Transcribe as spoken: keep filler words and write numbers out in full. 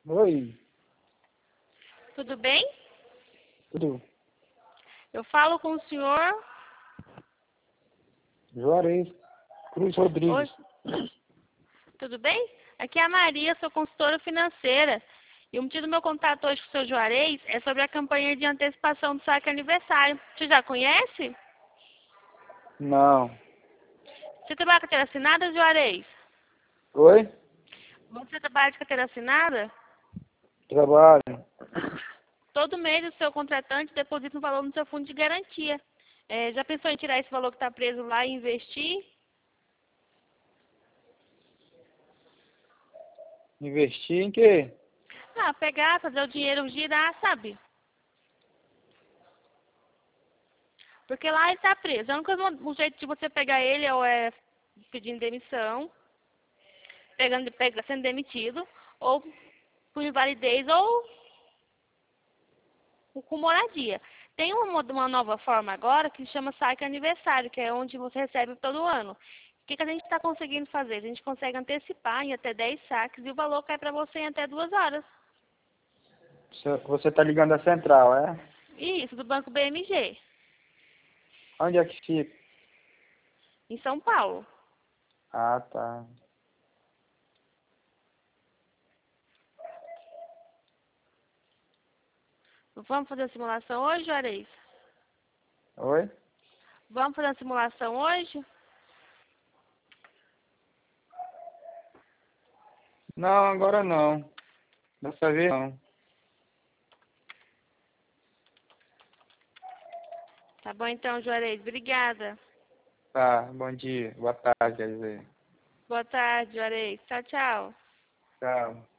Oi, Tudo bem? tudo. Eu falo com o senhor Juarez Cruz Rodrigues. hoje. Tudo bem? Aqui é a Maria, sou consultora financeira. E o motivo do meu contato hoje com o seu Juarez é sobre a campanha de antecipação do saque aniversário. Você já conhece? Não. Você trabalha com carteira assinada, Juarez? Oi? Você trabalha de carteira assinada? Trabalho. Todo mês o seu contratante deposita um valor no seu fundo de garantia. É, já pensou em tirar esse valor que está preso lá e investir? Investir em quê? Ah, pegar, fazer o dinheiro girar, sabe? Porque lá ele está preso. A única o jeito de você pegar ele ou é pedindo demissão, pegando, pega, sendo demitido, ou por invalidez, ou com moradia. Tem uma, uma nova forma agora que se chama saque aniversário, que é onde você recebe todo ano. O que, que a gente está conseguindo fazer? A gente consegue antecipar em até dez saques e o valor cai para você em até duas horas. Você tá ligando a central, é? Isso, do Banco B M G, Onde é que fica? em São Paulo. Ah, tá. Vamos fazer a simulação hoje, Juarez? Oi? Vamos fazer a simulação hoje? Não, agora não. Dessa vez não. Tá bom então, Juarez. Obrigada. Tá, bom dia. Boa tarde, quer dizer. Boa tarde, Juarez. Tchau, tchau. Tchau.